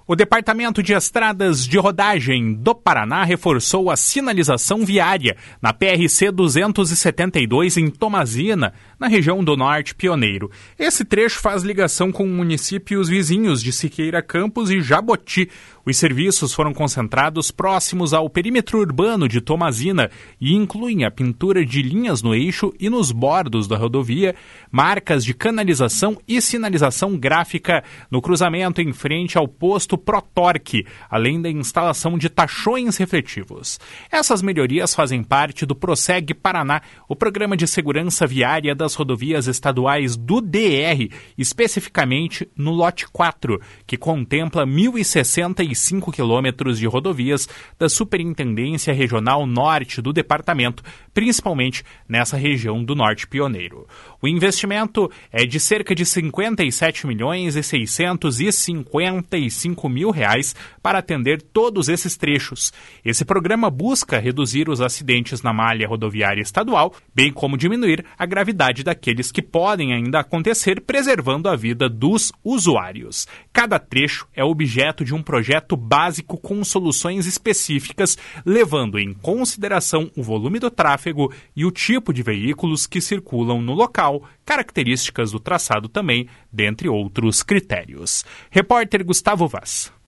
O Departamento de Estradas de Rodagem do Paraná reforçou a sinalização viária na PRC 272 em Tomazina, na região do Norte Pioneiro. Esse trecho faz ligação com municípios vizinhos de Siqueira Campos e Jaboti. Os serviços foram concentrados próximos ao perímetro urbano de Tomazina e incluem a pintura de linhas no eixo e nos bordos da rodovia, marcas de canalização e sinalização gráfica no cruzamento em frente ao posto Protorque, além da instalação de tachões refletivos. Essas melhorias fazem parte do Prossegue Paraná, o programa de segurança viária das rodovias estaduais do DR, especificamente no lote 4, que contempla 1.065 quilômetros de rodovias da Superintendência Regional Norte do departamento, principalmente nessa região do Norte Pioneiro. O investimento é de cerca de R$ 57.655.000 para atender todos esses trechos. Esse programa busca reduzir os acidentes na malha rodoviária estadual, bem como diminuir a gravidade daqueles que podem ainda acontecer, preservando a vida dos usuários. Cada trecho é objeto de um projeto básico com soluções específicas, levando em consideração o volume do tráfego e o tipo de veículos que circulam no local, características do traçado também, dentre outros critérios. Repórter Gustavo Vaz.